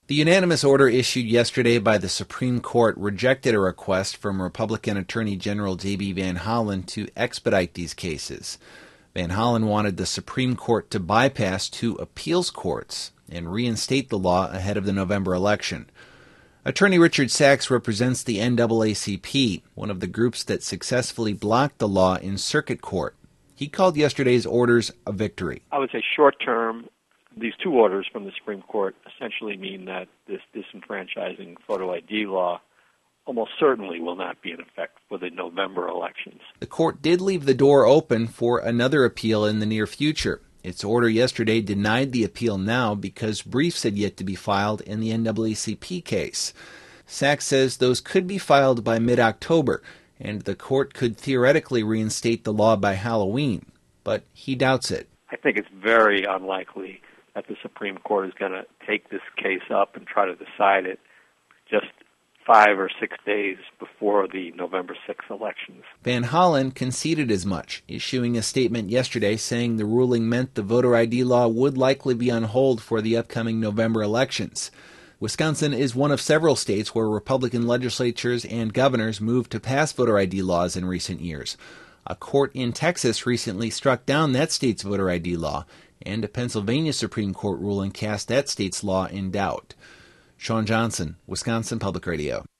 The unanimous order issued yesterday by the Supreme Court rejected a request from Republican Attorney General J.B. Van Hollen to expedite these cases. Van Hollen wanted the Supreme Court to bypass two appeals courts and reinstate the law ahead of the November election. Attorney Richard Sachs represents the NAACP, one of the groups that successfully blocked the law in circuit court. He called yesterday's orders a victory. I would say short term, these two orders from the Supreme Court essentially mean that this disenfranchising photo ID law almost certainly will not be in effect for the November elections. The court did leave the door open for another appeal in the near future. Its order yesterday denied the appeal now because briefs had yet to be filed in the NAACP case. Sachs says those could be filed by mid-October, and the court could theoretically reinstate the law by Halloween, but he doubts it. I think it's very unlikely that the Supreme Court is going to take this case up and try to decide it just 5 or 6 days before the November 6th elections. Van Hollen conceded as much, issuing a statement yesterday saying the ruling meant the voter ID law would likely be on hold for the upcoming November elections. Wisconsin is one of several states where Republican legislatures and governors moved to pass voter ID laws in recent years. A court in Texas recently struck down that state's voter ID law, and a Pennsylvania Supreme Court ruling cast that state's law in doubt. Sean Johnson, Wisconsin Public Radio.